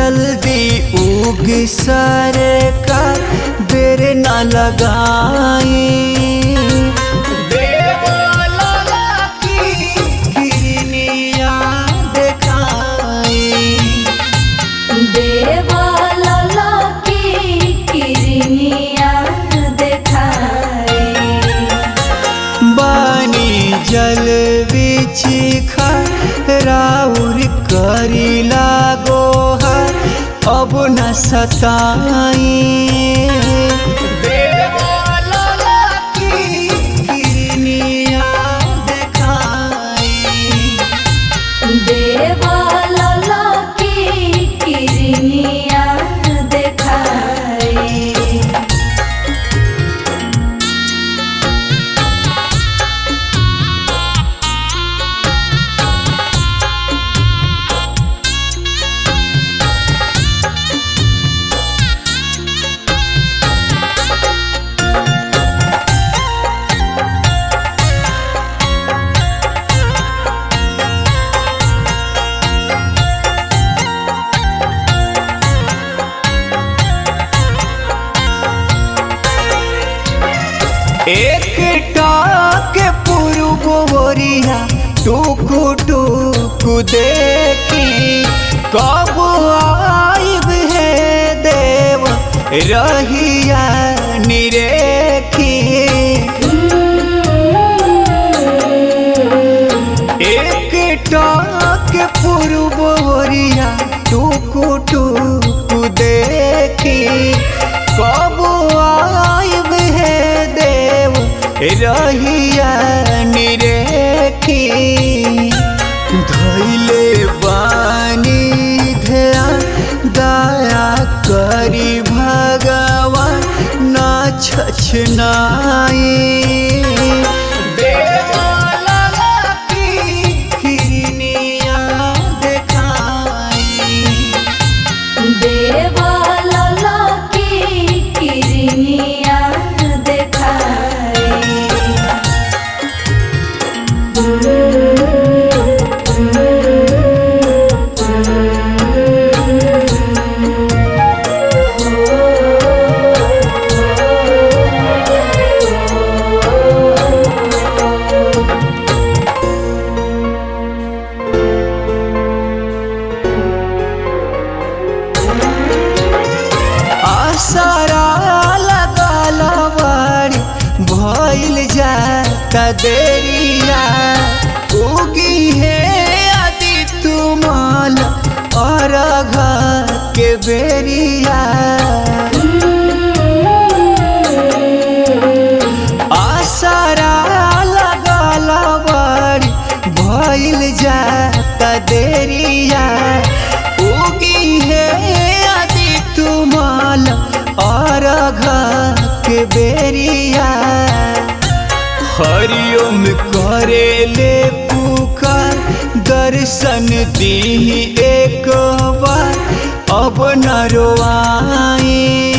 जल्दी उग सारे का देर न लगाई। देवलाला की किरनिया दिखाई। देवलाला की किरनिया दिखाई। बानी जल बिछी राउर करी लागो है अब न सताई। देवलाला की किरनिया दिखाई। देवलाला की किरनिया दिखाई। एक टाक पूर्व बोरिया टूकू टूकू देखी कब आइब है देव रहिया निरेखी। एक टाक पूर्व बोरिया टूकू टूकू देखी कब आइब है देव रहिया निरेखी। धैले बानी ध्यान दया करी भगवान ना छछनाई। देवलाला की किरनिया दिखाई। देवलाला की किरनिया दिखाई। आसरा लगाला बाड़ी भइल जाता देरिया उगी है आदि तुमाल और घर के बेरिया। आसरा लगाला बाड़ी भइल जाता देरिया उगी है आदि तुमाल और घर के बेरिया। हरिओम करे ले पुकार दर्शन दी एक बार अब न रोआई।